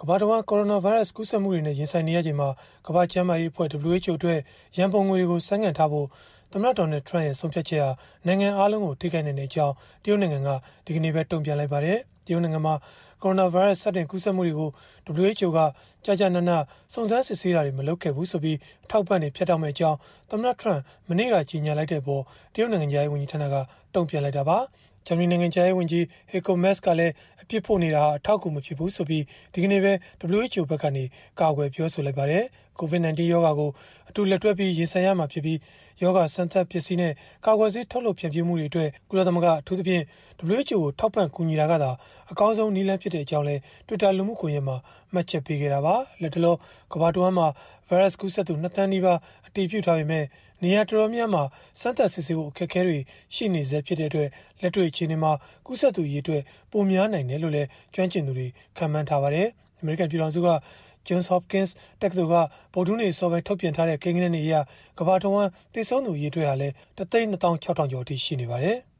ကမ္ဘာတဝန်းကိုရိုနာဗိုင်းရပ်စ်ကူးစက်မှုတွေနဲ့ရင်ဆိုင်နေရချိန်မှာကမ္ဘာ့ကျန်းမာရေးအဖွဲ့ WHO အတွက်ရန်ပုံငွေတွေကိုဆိုင်းငံ့ထားဖို့သမ္မတဒေါ်နယ်ထရန့်ရဲ့ဆုံးဖြတ်ချက်ဟာနိုင်ငံအားလုံးကိုထိခိုက်နိုင်တဲ့အကြောင်းတရုတ်နိုင်ငံကဒီကနေ့ပဲတုံ့ပြန်လိုက်ပါတယ်။တရုတ်နိုင်ငံမှာကိုရိုနာဗိုင်းရပ်စ်စတင်ကူးစက်မှုတွေကို WHO ကကြာနာစုံစမ်းစစ်ဆေးတာတွေမလုပ်ခဲ့ဘူးဆိုပြီးအထောက်ပံ့တွေဖြတ်တောက်မဲ့အကြောင်းသမ္မတထရန့်မနေ့ကကြေညာလိုက်တဲ့အပေါ်တရုတ်နိုင်ငံသားရေးဝန်ကြီးဌာနကတုံ့ပြန်လိုက်တာပါ။ဂျာမနီနိုင်ငံခြားရေးဝန်ကြီး Heiko Maas ကလည်းအပြစ်ဖို့နေတာဟာအထောက်အကူမဖြစ်ဘူးဆိုပြီးဒီကနေ့ပဲ WHO ဘက်ကနေကာကွယ်ပြောဆိုလိုက်ပါတယ်။ COVID-19 ရောဂါကိုအတူလက်တွဲပြီးရင်ဆိုင်ရမှာဖြစ်ပြီးရောဂါစမ်းသပ်ပစ္စည်းနဲ့ကာကွယ်ဆေးထုတ်လုပ်ဖြန့်ဖြူးမှုတွေအတွက်ကုလသမဂ္ဂအထူးသဖြင့် WHO ကိုထောက်ပံ့ကူညီတာကသာအကောင်းဆုံးနည်းလမ်းဖြစ်တဲ့အကြောင်းလဲ Twitter လူမှုကွန်ရက်မှာမှတ်ချက်ပေးခဲ့တာပါ။လက်တလောကမ္ဘာတဝန်းမှာဗိုင်းရပ်စ်ကူးစက်သူ2 သန်းနီးပါးအတည်ပြုထားပေမဲ့နေရာတော်တော်များများမှာစမ်းသပ်စစ်ဆေးဖို့အခက်အခဲတွေရှိနေဆဲဖြစ်တဲ့အတွက်လက်တွေ့အခြေအနေမှာကူးစက်သူအရေအတွက်ပိုများနိုင်တယ်လို့လည်းကျွမ်းကျင်သူတွေခန့်မှန်းထားပါတယ်။အမေရိကန်ပြည်ထောင်စုကJohns Hopkins တက္ကသိုလ်ကဗုဒ္ဓဟူးနေ့စောပိုင်းထုတ်ပြန်ထားတဲ့ကိန်းဂဏန်းတွေအရကမ္ဘာတဝန်းသေဆုံးသူအရေအတွက်ဟာလည်း126,000 ကျော်အထိရှိနေပါတယ်။